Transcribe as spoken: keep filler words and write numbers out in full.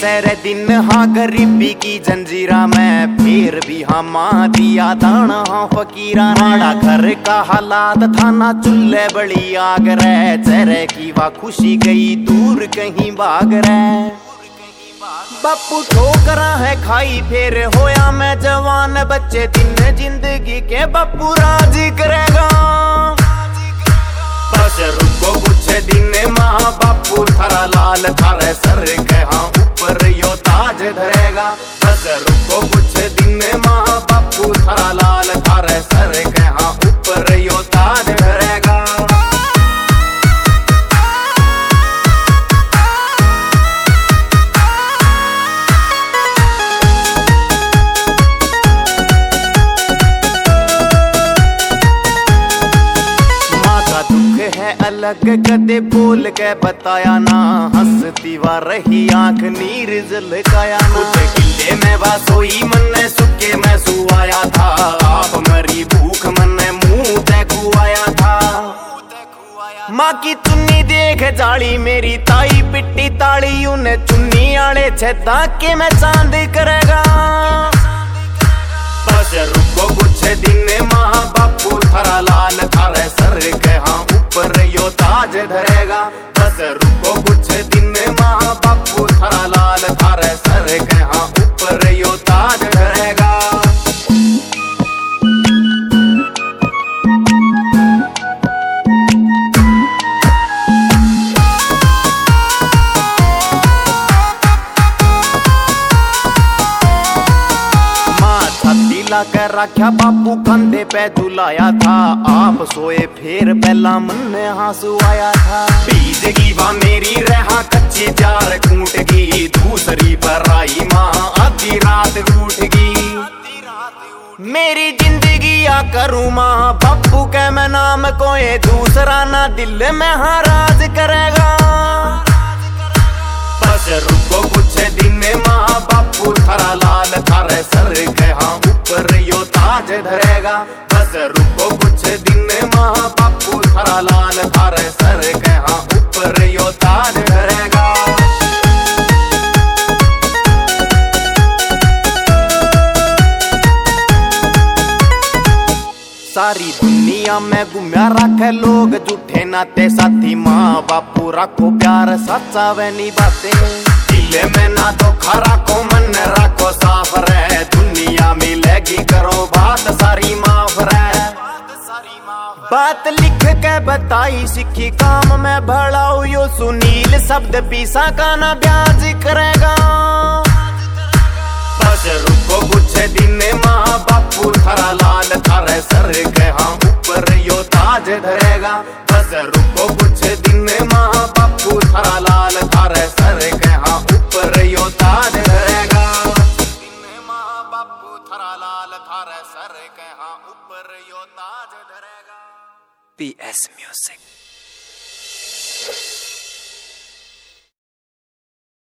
तेरे दिन हाँ गरीबी की जंजीरा में, फिर भी हाँ माँ दिया दाना हाँ फकीरा। माड़ा घर का हालात था ना चूल्हे बड़ी आग रे, चेहरे की वाह खुशी गई दूर कहीं भाग रे। बापू ठोकरा है खाई फिर होया मैं जवान, बच्चे दिन जिंदगी के बापू राजी करेगा। बस रुको कुछ दिन माँ बापू थारा लाल थारे सर के हाँ ऊपर यो ताज धरेगा। बस रुको कुछ दिन माँ बापू थारा लाल थारे सर के हाँ ऊपर यो ताज धरेगा। अलग कदे बोल के बताया ना, हंसती वा रही आंख नीर झलकाया ना। कुछ किले में वासोई मन सुखे में सुआया था, आप मरी भूख मन मुंह ते खुआया था। माँ की चुन्नी देख जाली मेरी ताई पिट्टी ताली, उन्हें चुन्नी आले छेदा के मैं चांद करेगा। बस रुको कुछ दिन माँ बापू थारा लाल थारे सर के हाँ ऊपर यो ताज धरेगा। बस रुको कुछ दिन माँ बापू थारा लाल थारे सर के हाँ ऊपर यो ताज धरेगा। कर रखा बापू कंधे पे झुलाया था, आप सोए फिर पहला मन में आंसू आया था। बीजगी वा मेरी रहा कच्ची जार कूट की, दूसरी पर आई माँ आधी रात रूठगी। मेरी जिंदगी आ करूँ माँ बापू के मैं नाम कोई दूसरा ना दिल में हाँ राज करेगा। बस रुको कुछ दिन माँ बापू थारा लाल थारे सर के हाँ ऊपर यो ताज धरेगा। बस रुको कुछ दिन माँ बापू थारा लाल थारे सर के हाँ ऊपर यो ताज धरेगा। सारी दुनिया में घूमया रखे लोग झूठे नाते साथी, माँ बापू रखो प्यार सच्चा वे निभाते। दिल में ना धोखा रखो मन रखो साफ रहे, दुनिया मिलेगी करो बात सारी माफ रहे। बात लिख के बताई सीखी काम में भड़ाऊ, यो सुनील शब्द पीसा का ना ब्याज करेगा। बस रुको कुछ दिन माँ बापू थारा लाल थारे सर के हाँ ऊपर यो ताज धरेगा। बस रुको कुछ दिन माँ बापू थारा लाल थारे सर के हाँ ऊपर यो ताज धरेगा। माँ बापू थारा लाल थारे सर के हाँ ऊपर यो ताज धरेगा। P S music.